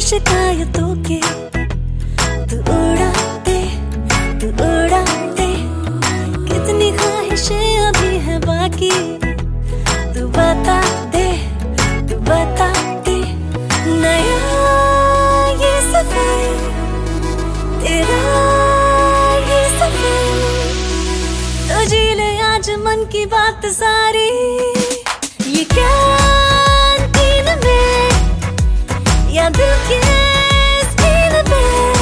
शिकायतों के तू उड़ा दे, तू उड़ा दे। कितनी ख्वाहिशें अभी है बाकी, तू बता दे, तू बता दे। नया ये सफर तेरा, ये सफर तो जी ले आज मन की बात सारी। ये कैंटीन में या दिल के स्क्रीन पे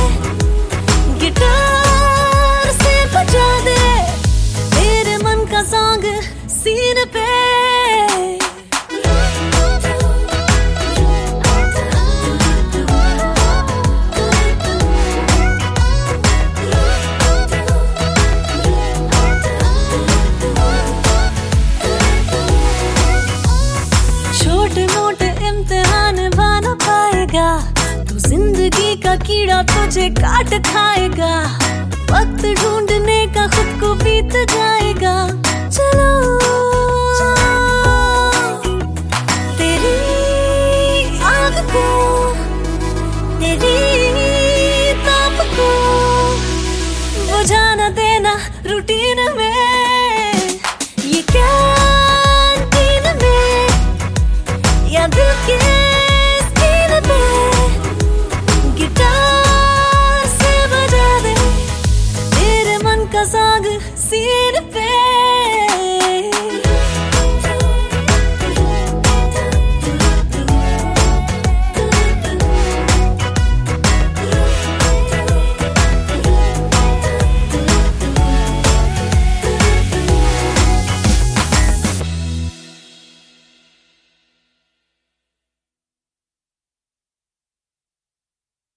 गिटार से बजा दे मेरे मन का सॉन्ग सीन पे। छोटे मोटे इम्तिहान बना पाएगा, तू जिंदगी का कीड़ा तुझे काट खाएगा। वक्त ढूंढने का खुद को बीत जाएगा। चलो तेरी आग को, तेरी ताप को बुझा न देना रूटीन में। ये कैंटीन में या दिल के स्क्रीन पे गिटार से बजा दे मेरे मन का सॉन्ग सीन पे।